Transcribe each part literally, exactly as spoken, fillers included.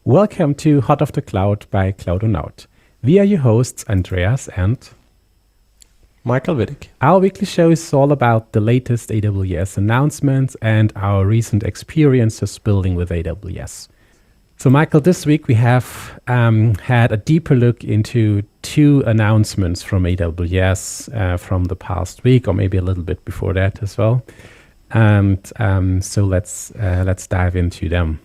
Welcome to Hot of the Cloud by Cloudonaut. We are your hosts, Andreas and Michael Wittig. Our weekly show is all about the latest A W S announcements and our recent experiences building with A W S. So, Michael, this week we have um, had a deeper look into two announcements from A W S uh, from the past week, or maybe a little bit before that as well. And um, so let's uh, let's dive into them.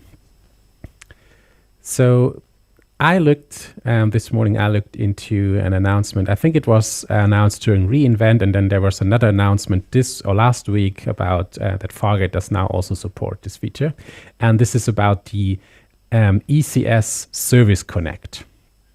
So I looked um, this morning. I looked into an announcement. I think it was announced during reInvent, and then there was another announcement this or last week about uh, that Fargate does now also support this feature, and this is about the um, E C S Service Connect.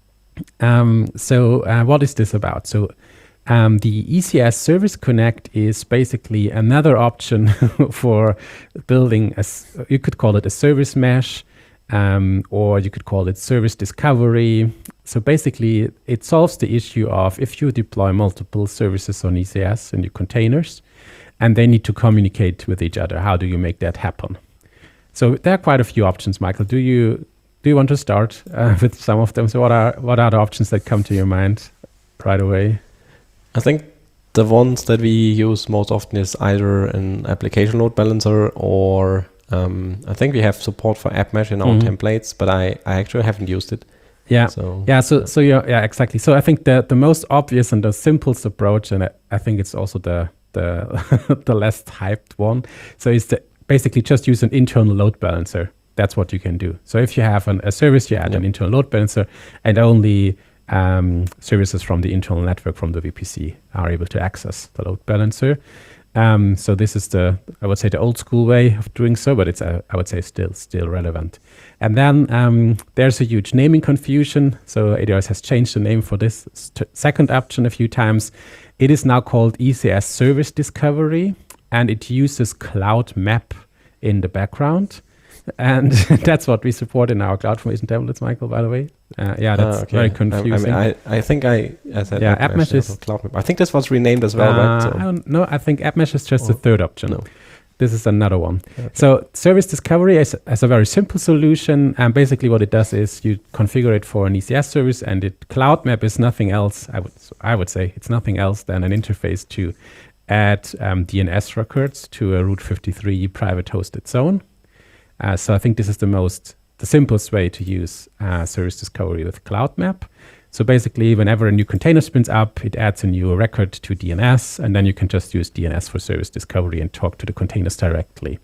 Um, so uh, what is this about? So um, the E C S Service Connect is basically another option for building a. You could call it a service mesh. Um, or you could call it service discovery. So basically, it solves the issue of if you deploy multiple services on E C S in your containers, and they need to communicate with each other. How do you make that happen? So there are quite a few options, Michael. Do you do you want to start uh, with some of them? So what are what are the options that come to your mind right away? I think the ones that we use most often is either an application load balancer or Um, I think we have support for AppMesh in our mm-hmm. templates, but I, I actually haven't used it. Yeah, so yeah, so so yeah, yeah, exactly. So I think the the most obvious and the simplest approach, and I, I think it's also the the the less hyped one. So is to basically just use an internal load balancer. That's what you can do. So if you have an, a service, you add yep. an internal load balancer, and only um, services from the internal network from the V P C are able to access the load balancer. Um, so this is the, I would say, the old school way of doing so, but it's, uh, I would say, still still relevant. And then um, there's a huge naming confusion. So A W S has changed the name for this st- second option a few times. It is now called E C S Service Discovery, and it uses Cloud Map in the background. And that's what we support in our CloudFormation templates, Michael, by the way. Uh, yeah, that's uh, okay. very confusing. I, I, mean, I, I think I, I said yeah, AppMesh is Cloud Map. I think this was renamed as well, uh, right? So. I don't know. I think AppMesh is just oh, the third option. No. This is another one. Okay. So Service Discovery is, is a very simple solution. And basically what it does is you configure it for an E C S service, and it Cloud Map is nothing else. I would I would say it's nothing else than an interface to add um, D N S records to a Route fifty-three private hosted zone. Uh, so I think this is the most, the simplest way to use uh, Service Discovery with Cloud Map. So basically, whenever a new container spins up, it adds a new record to D N S, and then you can just use D N S for Service Discovery and talk to the containers directly.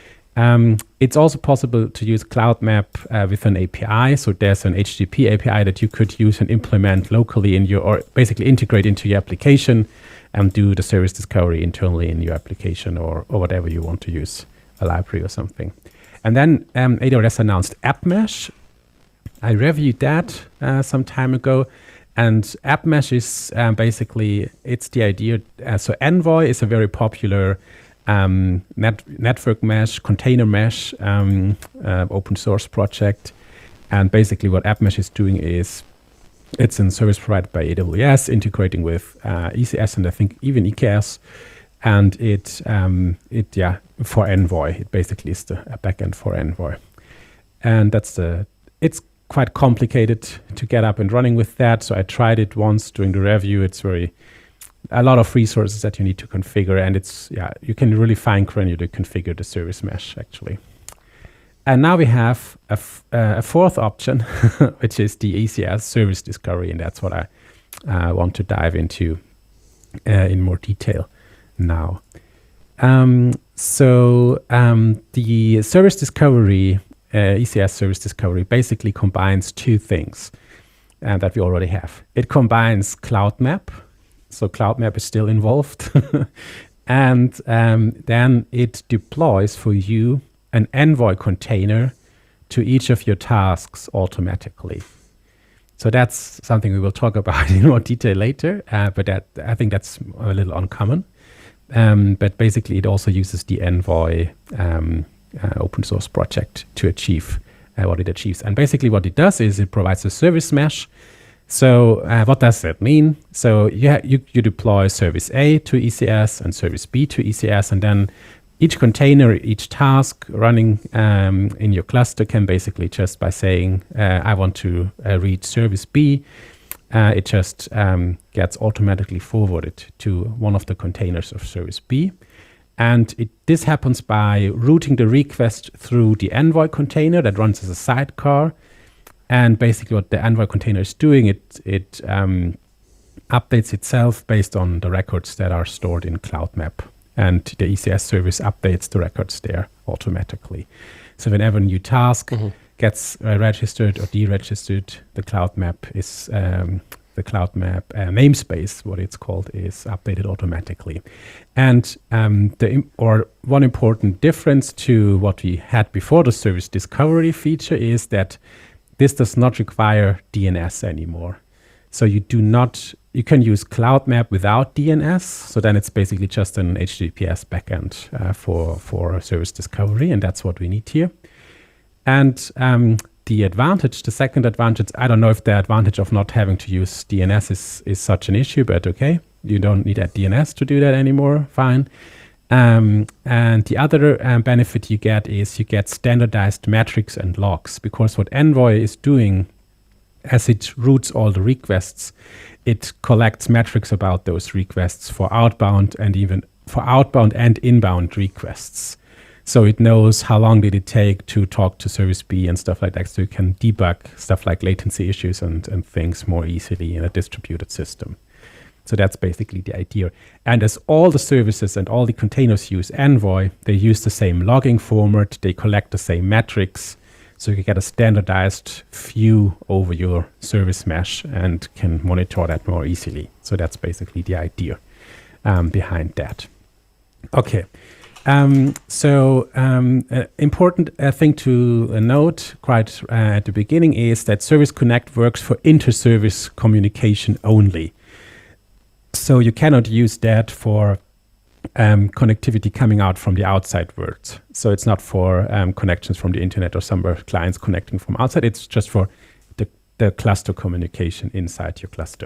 Um, it's also possible to use Cloud Map uh, with an A P I. So there's an H T T P A P I that you could use and implement locally in your, or basically integrate into your application and do the Service Discovery internally in your application, or, or whatever you want to use, a library or something. And then um, A W S announced AppMesh. I reviewed that uh, some time ago. And AppMesh is um, basically, it's the idea. Uh, so Envoy is a very popular um, net, network mesh, container mesh, um, uh, open source project. And basically what AppMesh is doing is, it's a service provided by A W S, integrating with uh, E C S and I think even E K S. And it, um, it, yeah, for Envoy, it basically is the a backend for Envoy, and that's the. It's quite complicated to get up and running with that. So I tried it once during the review. It's very a lot of resources that you need to configure, and it's yeah, you can really fine granular to configure the service mesh actually. And now we have a, f- uh, a fourth option, which is the E C S Service Discovery, and that's what I uh, want to dive into uh, in more detail now. Um, so um, the Service Discovery, uh, E C S Service Discovery, basically combines two things uh, that we already have. It combines Cloud Map, so Cloud Map is still involved, and um, then it deploys for you an Envoy container to each of your tasks automatically. So that's something we will talk about in more detail later, uh, but that I think that's a little uncommon. Um, but basically, it also uses the Envoy um, uh, open source project to achieve uh, what it achieves. And basically, what it does is it provides a service mesh. So uh, what does that mean? So you, ha- you you deploy service A to E C S and service B to E C S, and then each container, each task running um, in your cluster can basically just by saying, uh, I want to uh, read service B, uh, it just um, gets automatically forwarded to one of the containers of service B. And it, this happens by routing the request through the Envoy container that runs as a sidecar. And basically what the Envoy container is doing, it, it um, updates itself based on the records that are stored in CloudMap. And the E C S service updates the records there automatically. So whenever a new task mm-hmm. gets uh, registered or deregistered, the CloudMap is um, the CloudMap uh, namespace, what it's called, is updated automatically. And um, the im- or one important difference to what we had before the service discovery feature is that this does not require D N S anymore. So you do not, you can use CloudMap without D N S. So then it's basically just an H T T P S backend uh, for, for service discovery. And that's what we need here. And um, the advantage, the second advantage, I don't know if the advantage of not having to use D N S is, is such an issue, but okay. You don't need a D N S to do that anymore. Fine. Um, and the other um, benefit you get is you get standardized metrics and logs, because what Envoy is doing as it routes all the requests, it collects metrics about those requests for outbound and even for outbound and inbound requests. So it knows how long did it take to talk to service B and stuff like that. So you can debug stuff like latency issues and, and things more easily in a distributed system. So that's basically the idea. And as all the services and all the containers use Envoy, they use the same logging format, they collect the same metrics, so you get a standardized view over your service mesh and can monitor that more easily. So that's basically the idea um, behind that. Okay, um, so um, uh, important uh, thing to uh, note right uh, at the beginning is that Service Connect works for inter-service communication only. So you cannot use that for um, connectivity coming out from the outside world. So it's not for um, connections from the internet or somewhere clients connecting from outside. It's just for the, the cluster communication inside your cluster.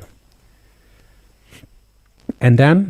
And then,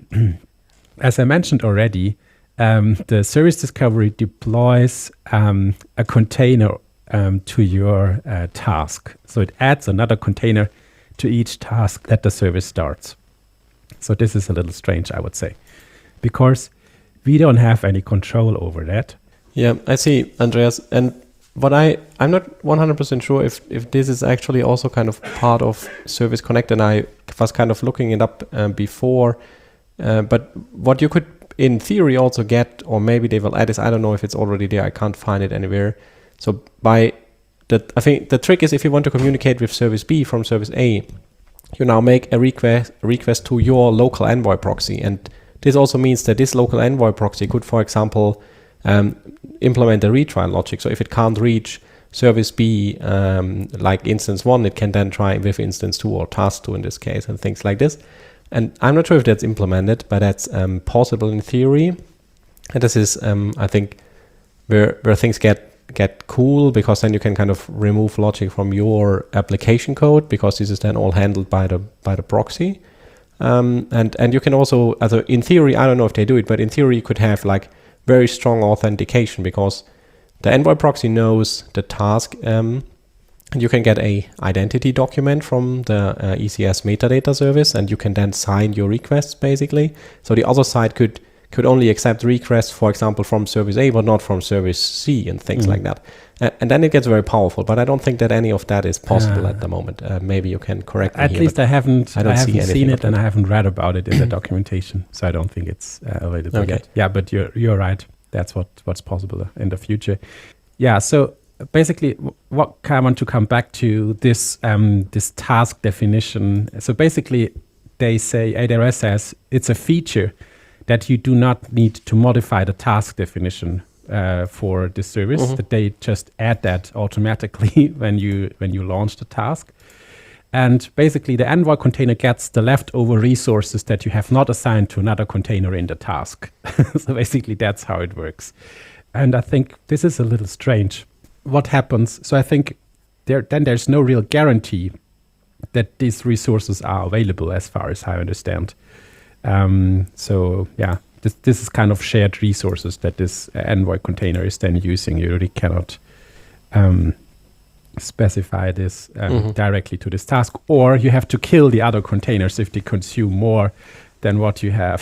as I mentioned already, um, the service discovery deploys um, a container um, to your uh, task. So it adds another container to each task that the service starts. So this is a little strange, I would say, because we don't have any control over that. Yeah, I see, Andreas. And what I, I'm not one hundred percent sure if, if this is actually also kind of part of Service Connect, and I was kind of looking it up um, before. Uh, but what you could, in theory, also get, or maybe they will add this, I don't know if it's already there, I can't find it anywhere. So by the, I think the trick is if you want to communicate with Service B from Service A, you now make a request a request to your local Envoy proxy. And this also means that this local Envoy proxy could, for example, um, implement a retry logic. So if it can't reach Service B, um, like instance one, it can then try with instance two or task two in this case and things like this. And I'm not sure if that's implemented, but that's um, possible in theory. And this is, um, I think, where where things get get cool, because then you can kind of remove logic from your application code, because this is then all handled by the by the proxy. Um, and and you can also, also in theory, I don't know if they do it, but in theory you could have like very strong authentication, because the Envoy proxy knows the task. Um, and you can get a identity document from the uh, E C S metadata service, and you can then sign your requests basically. So the other side could could only accept requests, for example, from Service A, but not from Service C and things mm. like that. Uh, and then it gets very powerful, but I don't think that any of that is possible uh, at the moment. Uh, maybe you can correct me At here, least I haven't, I, don't I haven't see seen it, and I haven't read about it in the documentation, so I don't think it's uh, available okay. yet. Yeah, but you're you're right. That's what, what's possible in the future. Yeah, so basically, what I want to come back to this um, this task definition. So basically, they say, A W S says it's a feature that you do not need to modify the task definition uh, for this service, mm-hmm. that they just add that automatically when you when you launch the task. And basically, the Envoy container gets the leftover resources that you have not assigned to another container in the task. So basically, that's how it works. And I think this is a little strange. What happens? So I think there then there's no real guarantee that these resources are available, as far as I understand. Um, so yeah, this, this is kind of shared resources that this Envoy container is then using. You really cannot um, specify this um, mm-hmm. directly to this task, or you have to kill the other containers if they consume more than what you have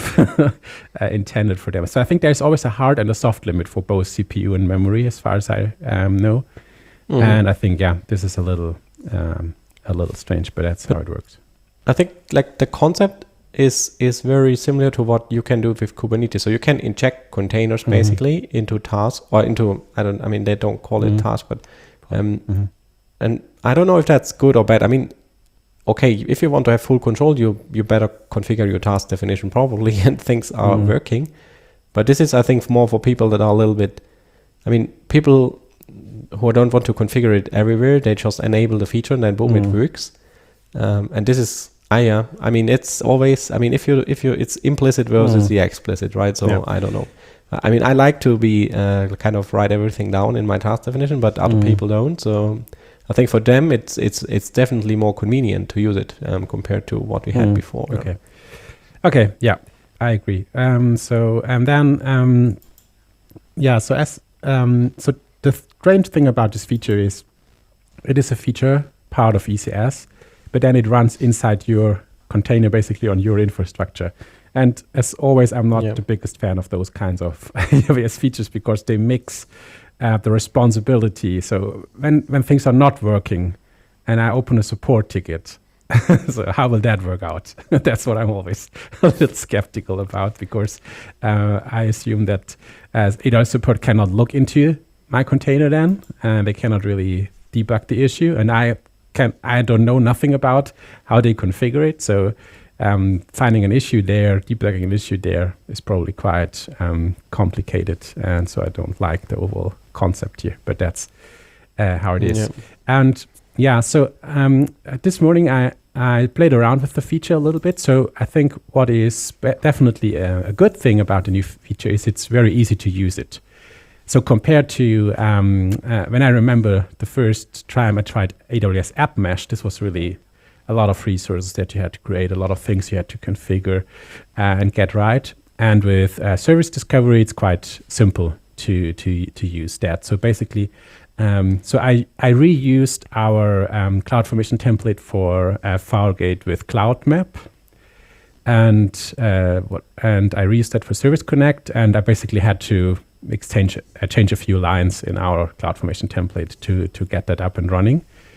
uh, intended for them. So I think there's always a hard and a soft limit for both C P U and memory, as far as I um, know. Mm-hmm. And I think, yeah, this is a little um, a little strange, but that's how it works. I think like the concept is is very similar to what you can do with Kubernetes. So you can inject containers mm-hmm. basically into tasks or into, I don't, I mean, they don't call mm-hmm. it tasks, but, um, mm-hmm. and I don't know if that's good or bad. I mean, okay, if you want to have full control, you you better configure your task definition properly and things are mm-hmm. working. But this is, I think, more for people that are a little bit, I mean, people who don't want to configure it everywhere, they just enable the feature and then boom, mm-hmm. it works. Um, and this is, I, uh, I mean, it's always, I mean, if you, if you, it's implicit versus mm. the explicit, right? So yeah. I don't know. I mean, I like to be uh, kind of write everything down in my task definition, but other mm. people don't. So I think for them, it's it's it's definitely more convenient to use it um, compared to what we had mm. before. Okay. Yeah. Okay. Yeah, I agree. Um, so and then um, yeah. So as um, so the strange thing about this feature is, it is a feature part of E C S, but then it runs inside your container, basically on your infrastructure. And as always, I'm not yeah. the biggest fan of those kinds of A W S features because they mix uh, the responsibility. So when, when things are not working and I open a support ticket, so how will that work out? That's what I'm always a little skeptical about, because uh, I assume that as A W S support cannot look into my container then, and they cannot really debug the issue. And I can I don't know nothing about how they configure it. So um, finding an issue there, debugging an issue there is probably quite um, complicated. And so I don't like the overall concept here, but that's uh, how it is. Yeah. And yeah, so um, this morning I, I played around with the feature a little bit. So I think what is be- definitely a, a good thing about the new feature is it's very easy to use it. So compared to um, uh, when I remember the first time I tried A W S App Mesh, this was really a lot of resources that you had to create, a lot of things you had to configure uh, and get right. And with uh, Service Discovery, it's quite simple to to to use that. So basically, um, so I, I reused our um, CloudFormation template for uh, Fargate with CloudMap. And uh, what and I reused that for Service Connect, and I basically had to exchange uh, change a few lines in our CloudFormation template to to get that up and running.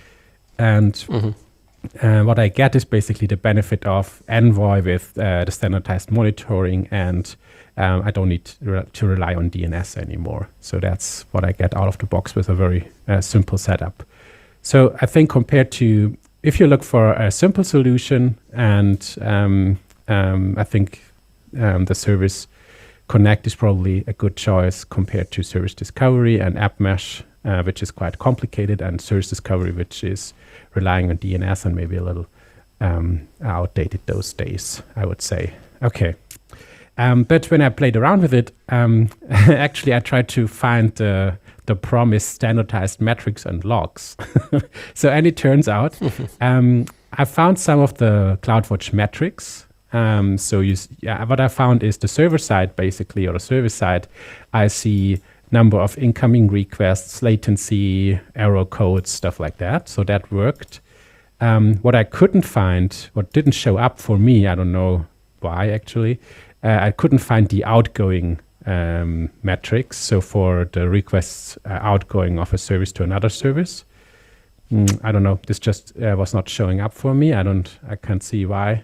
And mm-hmm. uh, what I get is basically the benefit of Envoy with uh, the standardized monitoring, and um, I don't need re- to rely on D N S anymore. So that's what I get out of the box with a very uh, simple setup. So I think compared to, if you look for a simple solution, and um, um, I think um, the Service Connect is probably a good choice compared to Service Discovery and App Mesh, uh, which is quite complicated, and Service Discovery, which is relying on D N S and maybe a little um, outdated those days, I would say. Okay. Um, but when I played around with it, um, actually I tried to find the, the promised standardized metrics and logs. So, and it turns out um, I found some of the CloudWatch metrics. Um, so you, yeah, what I found is the server side, basically, or the service side, I see number of incoming requests, latency, error codes, stuff like that. So that worked. Um, what I couldn't find, what didn't show up for me, I don't know why actually, uh, I couldn't find the outgoing um, metrics. So for the requests uh, outgoing of a service to another service. Mm, I don't know. This just uh, was not showing up for me. I don't. I can't see why.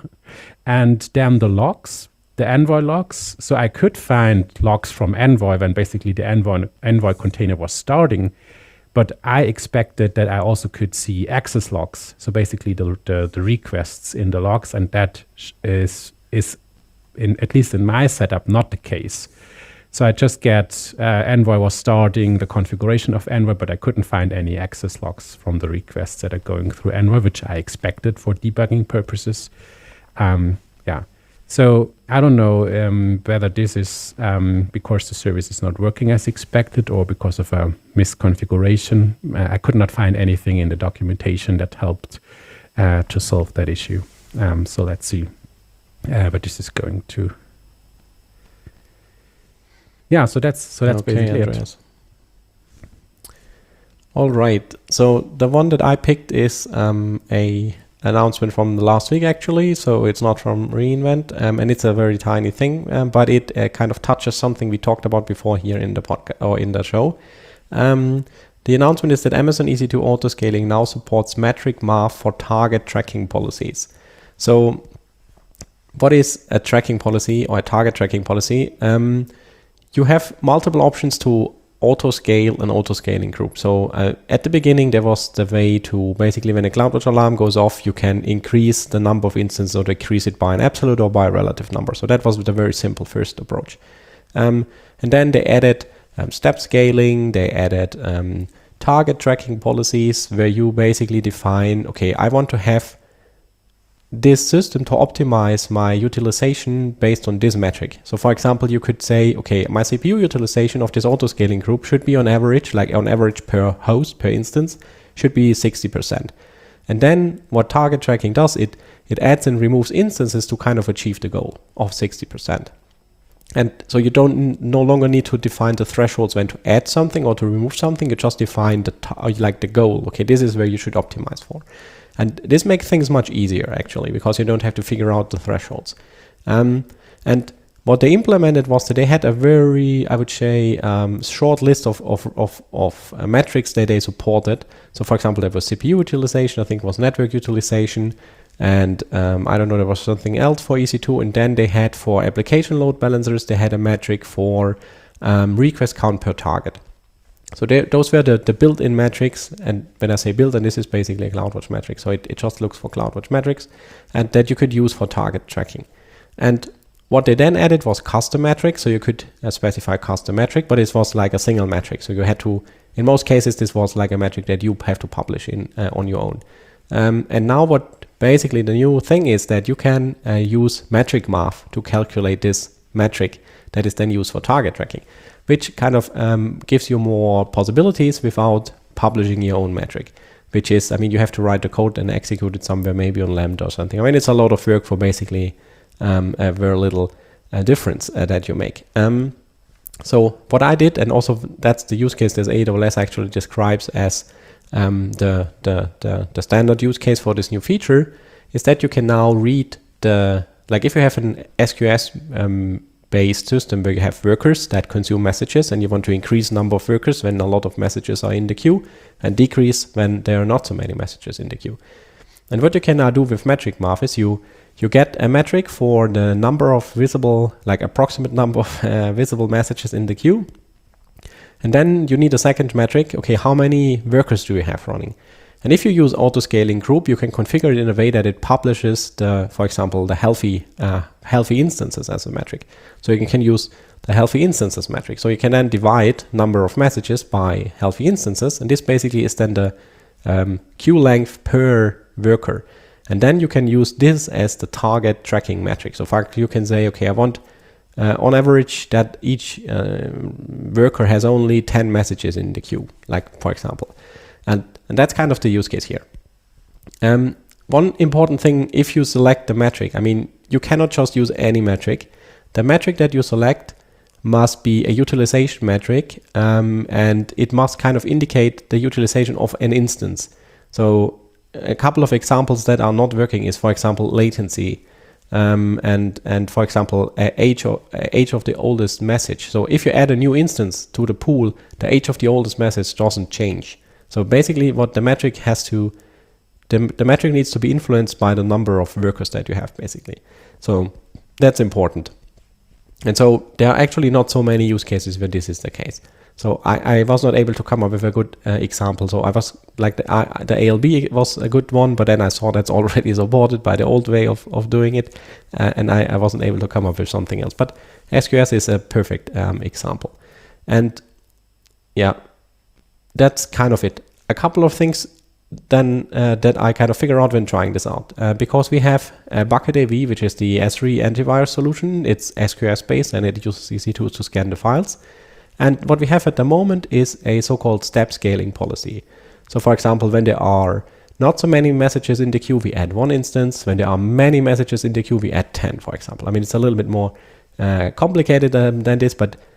And then the logs, the Envoy logs. So I could find logs from Envoy when basically the Envoy Envoy container was starting, but I expected that I also could see access logs. So basically the the, the requests in the logs, and that sh- is is in at least in my setup not the case. So I just get uh, Envoy was starting, the configuration of Envoy, but I couldn't find any access logs from the requests that are going through Envoy, which I expected for debugging purposes. Um, yeah. So I don't know um, whether this is um, because the service is not working as expected or because of a misconfiguration. Uh, I could not find anything in the documentation that helped uh, to solve that issue. Um, so let's see. Uh, but this is going to Yeah, so that's so that's Okay, basically it. Andreas. All right. So the one that I picked is um, a announcement from the last week, actually. So it's not from reInvent, um, and it's a very tiny thing, um, but it uh, kind of touches something we talked about before here in the podcast or in the show. Um, the announcement is that Amazon E C two Autoscaling now supports metric math for target tracking policies. So what is a tracking policy or a target tracking policy? Um, you have multiple options to auto-scale an auto-scaling group. So uh, at the beginning, there was the way to basically, when a CloudWatch alarm goes off, you can increase the number of instances or decrease it by an absolute or by a relative number. So that was the very simple first approach. Um, and then they added um, step scaling, they added um, target tracking policies where you basically define, okay, I want to have this system to optimize my utilization based on this metric. So for example, you could say, okay, my C P U utilization of this auto-scaling group should be on average, like on average per host, per instance, should be sixty percent. And then what target tracking does, it, it adds and removes instances to kind of achieve the goal of sixty percent. And so you don't no longer need to define the thresholds when to add something or to remove something. You just define the like the goal. Okay, this is where you should optimize for. And this makes things much easier, actually, because you don't have to figure out the thresholds. Um, and what they implemented was that they had a very, I would say, um, short list of, of, of, of uh, metrics that they supported. So, for example, there was C P U utilization, I think it was network utilization, and um, I don't know, there was something else for E C two. And then they had for application load balancers, they had a metric for um, request count per target. So they, those were the, the built-in metrics, and when I say built, and this is basically a CloudWatch metric, so it, it just looks for CloudWatch metrics, and that you could use for target tracking. And what they then added was custom metrics, so you could uh, specify custom metric, but it was like a single metric, so you had to, in most cases, this was like a metric that you have to publish in uh, on your own. Um, and now what basically the new thing is that you can uh, use metric math to calculate this metric that is then used for target tracking, which kind of um, gives you more possibilities without publishing your own metric, which is, I mean, you have to write the code and execute it somewhere, maybe on Lambda or something. I mean, it's a lot of work for basically um, a very little uh, difference uh, that you make. Um, so what I did, and also that's the use case that A W S actually describes as um, the, the, the, the standard use case for this new feature, is that you can now read the, like if you have an S Q S um, based system where you have workers that consume messages and you want to increase number of workers when a lot of messages are in the queue and decrease when there are not so many messages in the queue. And what you can now do with metric math is you you get a metric for the number of visible, like approximate number of uh, visible messages in the queue. And then you need a second metric. Okay, how many workers do you have running? And if you use auto-scaling group, you can configure it in a way that it publishes the, for example, the healthy uh, healthy instances as a metric. So you can use the healthy instances metric. So you can then divide number of messages by healthy instances, and this basically is then the um, queue length per worker. And then you can use this as the target tracking metric. So in fact, you can say, okay, I want uh, on average that each uh, worker has only ten messages in the queue, like for example. And, and that's kind of the use case here. Um, one important thing, if you select the metric, I mean, you cannot just use any metric. The metric that you select must be a utilization metric, um, and it must kind of indicate the utilization of an instance. So a couple of examples that are not working is, for example, latency, um, and, and for example, uh, age, of, uh, age of the oldest message. So if you add a new instance to the pool, the age of the oldest message doesn't change. So basically what the metric has to, the, the metric needs to be influenced by the number of workers that you have basically. So that's important. And so there are actually not so many use cases where this is the case. So I, I was not able to come up with a good uh, example. So I was like the, I, the A L B was a good one, but then I saw that's already supported by the old way of, of doing it. Uh, and I, I wasn't able to come up with something else, but S Q S is a perfect um, example. And yeah, that's kind of it. A couple of things then uh, that I kind of figure out when trying this out. Uh, because we have uh, BucketAV, which is the S three antivirus solution. It's S Q S based and it uses E C two to scan the files. And what we have at the moment is a so-called step scaling policy. So for example, when there are not so many messages in the queue, we add one instance. When there are many messages in the queue, we add ten, for example. I mean, it's a little bit more uh, complicated um, than this, but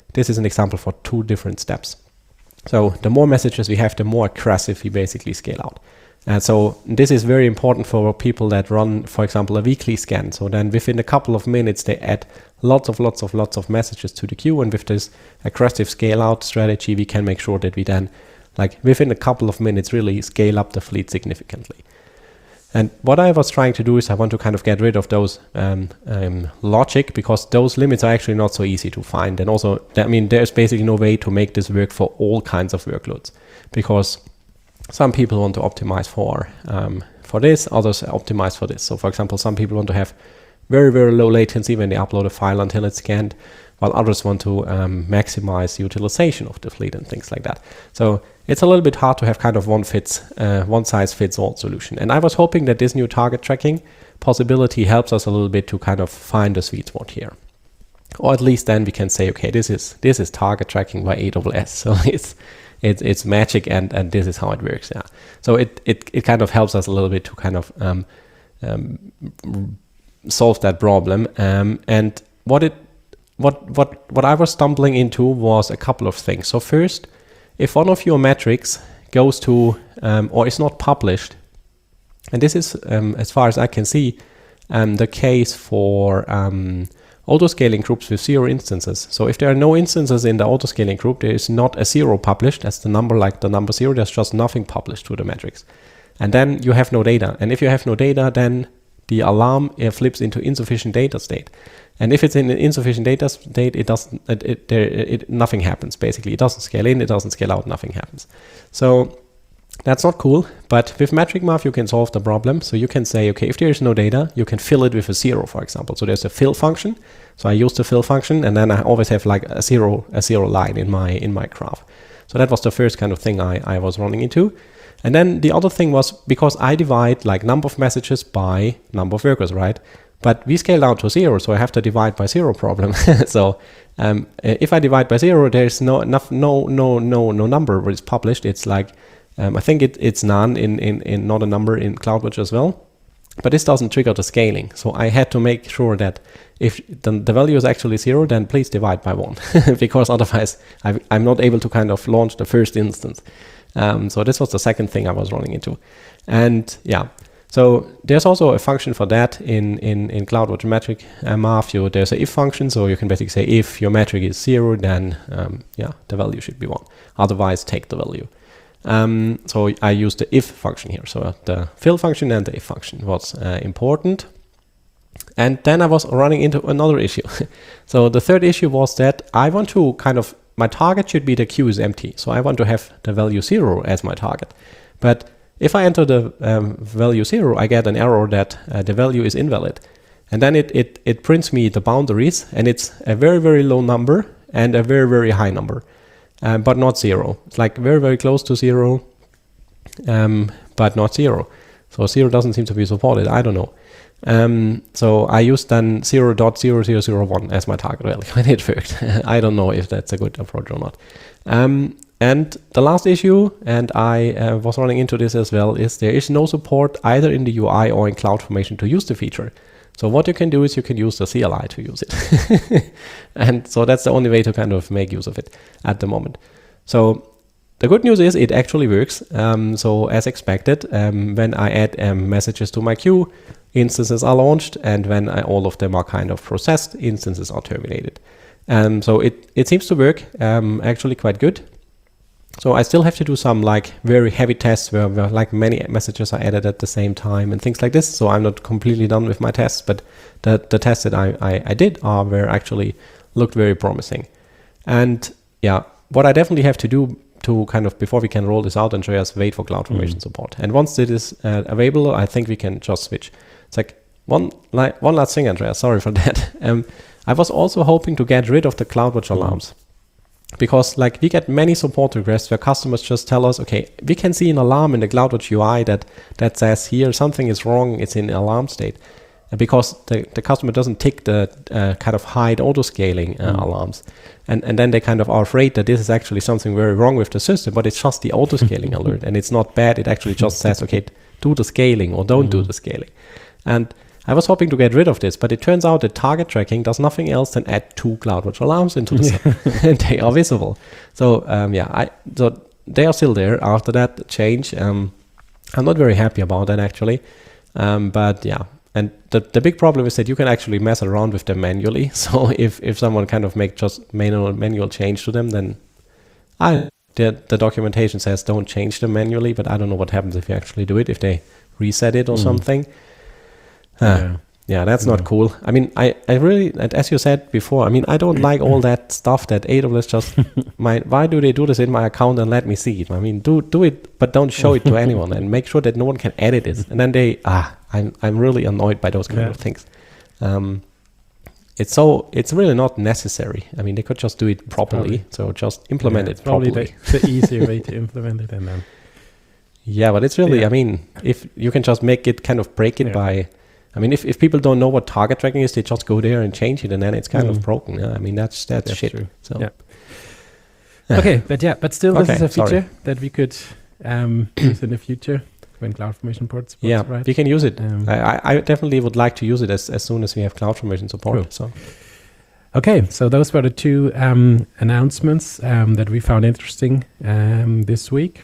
this is an example for two different steps. So the more messages we have, the more aggressive we basically scale out. And so this is very important for people that run, for example, a weekly scan. So then within a couple of minutes, they add lots of lots of lots of messages to the queue. And with this aggressive scale out strategy, we can make sure that we then, like within a couple of minutes, really scale up the fleet significantly. And what I was trying to do is I want to kind of get rid of those um, um, logic, because those limits are actually not so easy to find. And also, I mean, there's basically no way to make this work for all kinds of workloads, because some people want to optimize for um, for this, others optimize for this. So for example, some people want to have very, very low latency when they upload a file until it's scanned, while others want to um, maximize utilization of the fleet and things like that. So it's a little bit hard to have kind of one fits, uh, one size fits all solution. And I was hoping that this new target tracking possibility helps us a little bit to kind of find the sweet spot here. Or at least then we can say, okay, this is this is target tracking by A W S. So it's it's it's magic, and and this is how it works. Yeah. So it it it kind of helps us a little bit to kind of um, um, solve that problem. Um, and what it what what what I was stumbling into was a couple of things. So first, if one of your metrics goes to um, or is not published, and this is um, as far as I can see um, the case for um, autoscaling groups with zero instances. So if there are no instances in the autoscaling group, there is not a zero published. That's the number, like the number zero. There's just nothing published to the metrics. And then you have no data. And if you have no data, then the alarm uh, flips into insufficient data state. And if it's in an insufficient data state, it doesn't, it, it, there, it, nothing happens, basically. It doesn't scale in, it doesn't scale out, nothing happens. So that's not cool, but with MetricMath, you can solve the problem. So you can say, okay, if there is no data, you can fill it with a zero, for example. So there's a fill function. So I use the fill function, and then I always have like a zero, a zero line in my in my graph. So that was the first kind of thing I, I was running into. And then the other thing was, because I divide like number of messages by number of workers, right? But we scale down to zero, so I have to divide by zero problem. So um, if I divide by zero, there's no enough, no no no no number where it's published. It's like Um, I think it, it's none in, in, in not a number in CloudWatch as well, but this doesn't trigger the scaling. So I had to make sure that if the, the value is actually zero, then please divide by one, because otherwise I, I'm not able to kind of launch the first instance. Um, so this was the second thing I was running into. And yeah, so there's also a function for that in, in, in CloudWatch metric uh, math. You, there's an if function, so you can basically say if your metric is zero, then um, yeah, the value should be one. Otherwise, take the value. Um, so I used the if function here. So the fill function and the if function was uh, important. And then I was running into another issue. So the third issue was that I want to kind of, my target should be the queue is empty. So I want to have the value zero as my target. But if I enter the um, value zero, I get an error that uh, the value is invalid. And then it, it, it prints me the boundaries, and it's a very, very low number and a very, very high number. Um, but not zero. It's like very, very close to zero, um, but not zero. So zero doesn't seem to be supported. I don't know. Um, so I used then zero point zero zero zero one as my target value, and it worked. I don't know if that's a good approach or not. Um, and the last issue, and I uh, was running into this as well, is there is no support either in the U I or in CloudFormation to use the feature. So what you can do is you can use the C L I to use it. And so that's the only way to kind of make use of it at the moment. So the good news is it actually works. Um, so as expected, um, when I add um, messages to my queue, instances are launched, and when I, all of them are kind of processed, instances are terminated. Um, so it, it seems to work um, actually quite good. So I still have to do some like very heavy tests where, where like many messages are added at the same time and things like this. So I'm not completely done with my tests, but the, the tests that I, I, I did are were actually looked very promising. And yeah, what I definitely have to do to kind of, before we can roll this out, Andreas, wait for CloudFormation mm. support. And once it is uh, available, I think we can just switch. It's like one, like, one last thing, Andreas, sorry for that. um, I was also hoping to get rid of the CloudWatch alarms. Because like we get many support requests where customers just tell us, okay, we can see an alarm in the CloudWatch U I that, that says here something is wrong, it's in alarm state. Because the, the customer doesn't tick the uh, kind of hide auto-scaling uh, mm. alarms. And, and then they kind of are afraid that this is actually something very wrong with the system, but it's just the auto-scaling alert. And it's not bad, it actually just says, okay, do the scaling or don't mm. do the scaling. And I was hoping to get rid of this, but it turns out that target tracking does nothing else than add two CloudWatch alarms into the sun, and they are visible. So um, yeah, I so they are still there after that change. Um, I'm not very happy about that actually, um, but yeah. And the the big problem is that you can actually mess around with them manually. So if, if someone kind of make just manual manual change to them, then I the the documentation says don't change them manually. But I don't know what happens if you actually do it, if they reset it or mm. something. Uh, yeah. yeah, that's yeah. not cool. I mean, I, I really, as you said before, I mean, I don't like all that stuff that A W S just, my, why do they do this in my account and let me see it? I mean, do do it, but don't show it to anyone and make sure that no one can edit it. And then they, ah, I'm I'm really annoyed by those kind yeah. of things. Um, it's so, it's really not necessary. I mean, they could just do it properly. Probably. So just implement yeah, it properly. Probably the, the easier way to implement it and then. Yeah, but it's really, yeah. I mean, if you can just make it, kind of break it yeah. by, I mean, if, if people don't know what target tracking is, they just go there and change it, and then it's kind mm. of broken. Yeah? I mean, that's that's, that's shit. True. So. Yeah. Okay, but yeah, but still, this okay, is a feature sorry. that we could um, use in the future when CloudFormation support supports. Yeah, right? we can use it. Um, I, I definitely would like to use it as, as soon as we have CloudFormation support. Cool. So. Okay, so those were the two um, announcements um, that we found interesting um, this week.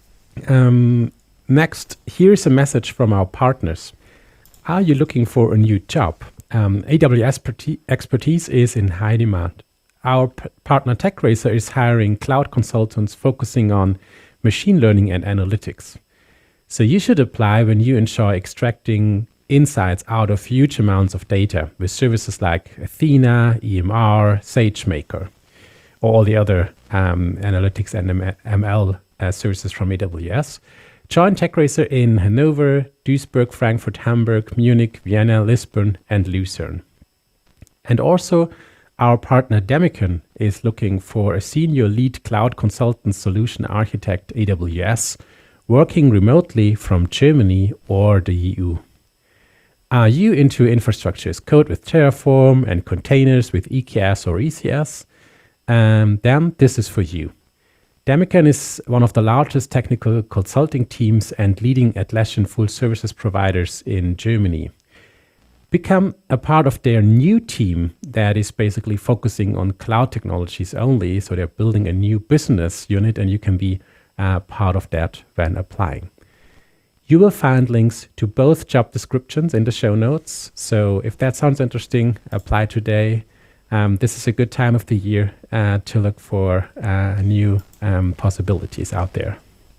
Um, next, here's a message from our partners. Are you looking for a new job? Um, A W S expertise is in high demand. Our p- partner TechRaiser is hiring cloud consultants focusing on machine learning and analytics. So you should apply when you enjoy extracting insights out of huge amounts of data with services like Athena, E M R, SageMaker, or all the other um, analytics and M L uh, services from A W S. Join TechRaiser in Hanover, Duisburg, Frankfurt, Hamburg, Munich, Vienna, Lisbon, and Lucerne. And also, our partner Demicon is looking for a senior lead cloud consultant solution architect A W S, working remotely from Germany or the E U. Are you into infrastructure as code with Terraform and containers with E K S or E C S? Um, then this is for you. Demicon is one of the largest technical consulting teams and leading Atlassian full services providers in Germany. Become a part of their new team that is basically focusing on cloud technologies only. So they're building a new business unit, and you can be uh, part of that when applying. You will find links to both job descriptions in the show notes. So if that sounds interesting, apply today. Um, this is a good time of the year uh, to look for uh, new um, possibilities out there.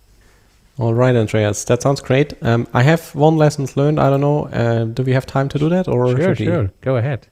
All right, Andreas, that sounds great. Um, I have one lessons learned. I don't know. Uh, do we have time to do that, or sure, sure, go ahead.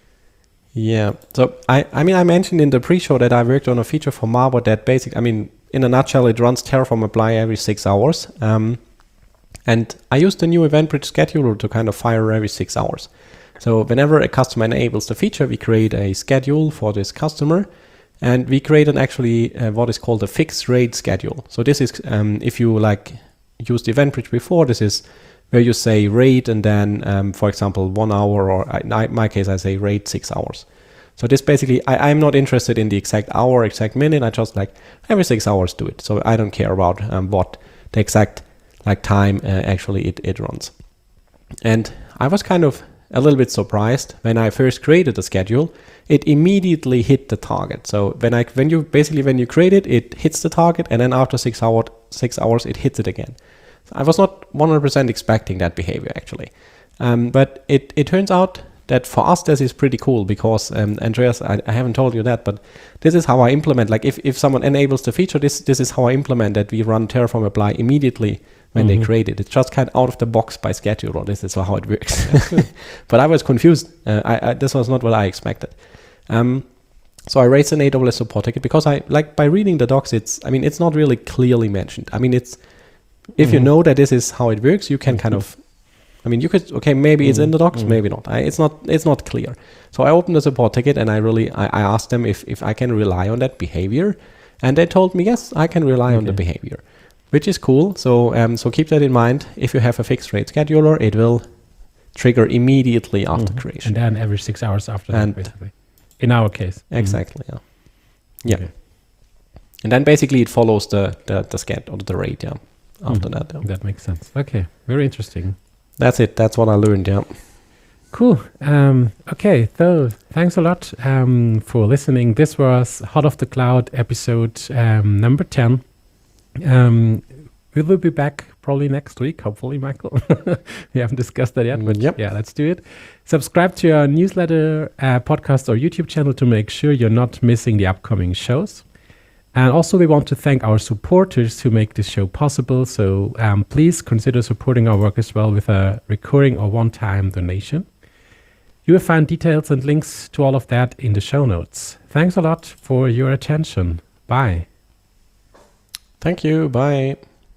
Yeah. So I, I mean, I mentioned in the pre-show that I worked on a feature for Marbot that basic. I mean, in a nutshell, it runs Terraform apply every six hours. Um, and I used the new EventBridge scheduler to kind of fire every six hours. So whenever a customer enables the feature, we create a schedule for this customer, and we create an actually uh, what is called a fixed rate schedule. So this is, um, if you like used EventBridge before, this is where you say rate and then, um, for example, one hour, or in my case, I say rate six hours. So this basically, I, I'm not interested in the exact hour, exact minute. I just like every six hours do it. So I don't care about um, what the exact like time uh, actually it, it runs. And I was kind of a little bit surprised when I first created the schedule. It immediately hit the target. So when I when you basically when you create it, it hits the target, and then after six hour six hours it hits it again. So I was not one hundred percent expecting that behavior actually, um, but it it turns out that for us this is pretty cool because um, Andreas, I, I haven't told you that, but this is how I implement. Like if, if someone enables the feature, this this is how I implement that. We run Terraform apply immediately when mm-hmm. they create it. It's just kind of out of the box by scheduler. This is how it works. But I was confused. Uh, I, I, this was not what I expected. Um, so I raised an A W S support ticket because I like by reading the docs. It's I mean it's not really clearly mentioned. I mean it's if mm-hmm. you know that this is how it works, you can mm-hmm. kind of. I mean you could okay maybe mm-hmm. it's in the docs, mm-hmm. maybe not. I, it's not it's not clear. So I opened the support ticket and I really I, I asked them if if I can rely on that behavior, and they told me yes I can rely okay. on the behavior. Which is cool. So um, so keep that in mind. If you have a fixed rate scheduler, it will trigger immediately after mm-hmm. creation. And then every six hours after and that, basically. In our case. Exactly, mm-hmm. yeah. Yeah. Okay. And then basically it follows the, the, the sched or the rate, yeah, after mm-hmm. that. Yeah. That makes sense. Okay, very interesting. That's it. That's what I learned, yeah. Cool. Um, okay, so thanks a lot um, for listening. This was Hot Off the Cloud episode um, number ten. Um, we will be back probably next week, hopefully, Michael. We haven't discussed that yet, but Yep. yeah, let's do it. Subscribe to our newsletter, uh, podcast, or YouTube channel to make sure you're not missing the upcoming shows. And also, we want to thank our supporters who make this show possible. So um, please consider supporting our work as well with a recurring or one-time donation. You will find details and links to all of that in the show notes. Thanks a lot for your attention. Bye. Thank you. Bye.